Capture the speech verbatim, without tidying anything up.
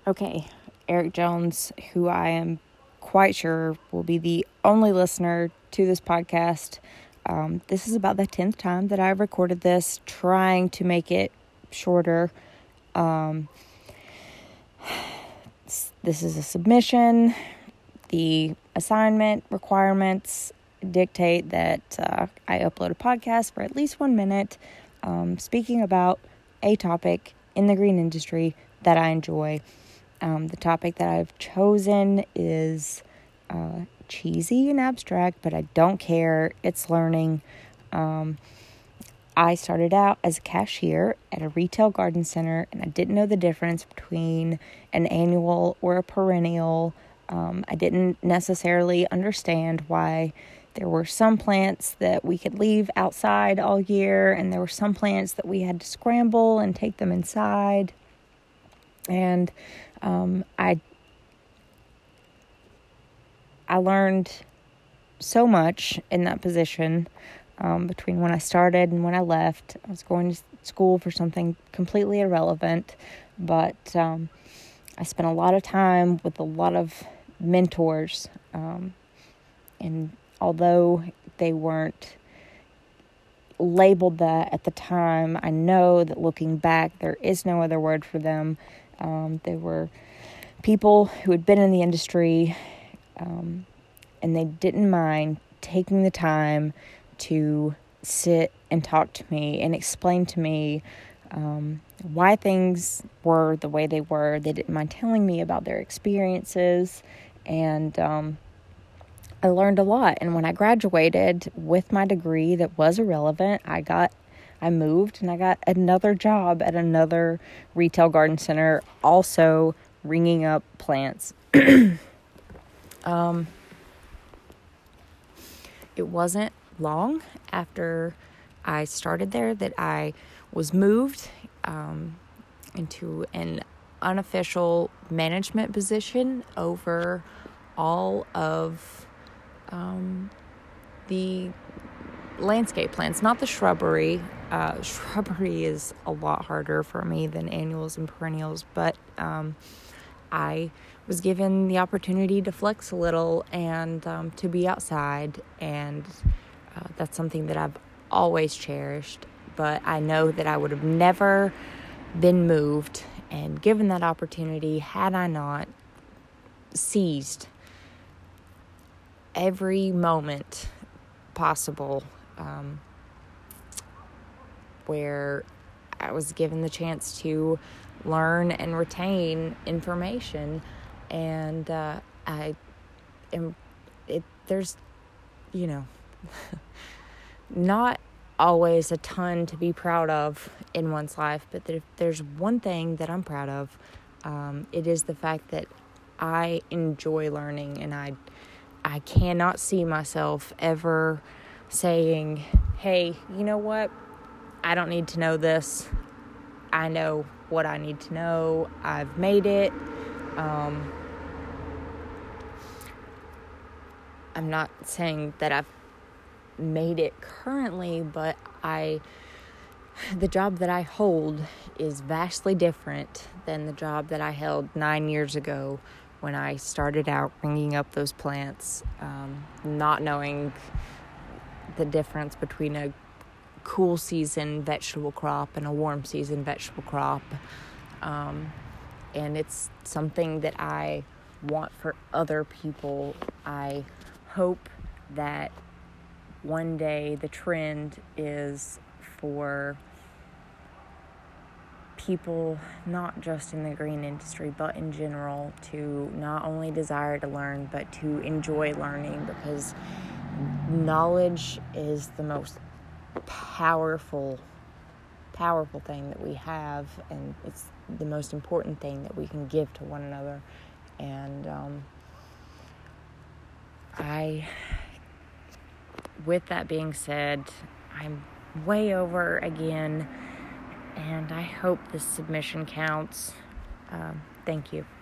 Okay, Eric Jones, who I am quite sure will be the only listener to this podcast. Um, this is about the tenth time that I've recorded this, trying to make it shorter. Um, this is a submission. The assignment requirements dictate that uh, I upload a podcast for at least one minute, um, speaking about a topic in the green industry that I enjoy. Um, the topic that I've chosen is uh, cheesy and abstract, but I don't care. It's learning. Um, I started out as a cashier at a retail garden center, and I didn't know the difference between an annual or a perennial. Um, I didn't necessarily understand why there were some plants that we could leave outside all year, and there were some plants that we had to scramble and take them inside. And um, I I learned so much in that position um, between when I started and when I left. I was going to school for something completely irrelevant, but um, I spent a lot of time with a lot of mentors. Um, and although they weren't labeled that at the time, I know that looking back, there is no other word for them. Um, they were people who had been in the industry, um, and they didn't mind taking the time to sit and talk to me and explain to me um, why things were the way they were. They didn't mind telling me about their experiences, and um, I learned a lot. And when I graduated with my degree that was irrelevant, I got I moved and I got another job at another retail garden center, also ringing up plants. um, it wasn't long after I started there that I was moved um, into an unofficial management position over all of um, the landscape plants, not the shrubbery. Uh, shrubbery is a lot harder for me than annuals and perennials, but um, I was given the opportunity to flex a little and um, to be outside, and uh, that's something that I've always cherished. But I know that I would have never been moved and given that opportunity had I not seized every moment possible um, where I was given the chance to learn and retain information. And uh, I am, it, there's, you know, not always a ton to be proud of in one's life, but if there's one thing that I'm proud of, um, it is the fact that I enjoy learning, and I I cannot see myself ever saying, hey, you know what? I don't need to know this. I know what I need to know. I've made it. Um, I'm not saying that I've made it currently, but I, the job that I hold is vastly different than the job that I held nine years ago when I started out ringing up those plants, um, not knowing the difference between a cool season vegetable crop and a warm season vegetable crop. Um, and it's something that I want for other people. I hope that one day the trend is for people, not just in the green industry, but in general, to not only desire to learn, but to enjoy learning, because knowledge is the most powerful, powerful thing that we have, and it's the most important thing that we can give to one another. And um, I, with that being said, I'm way over again, and I hope this submission counts. Um, thank you.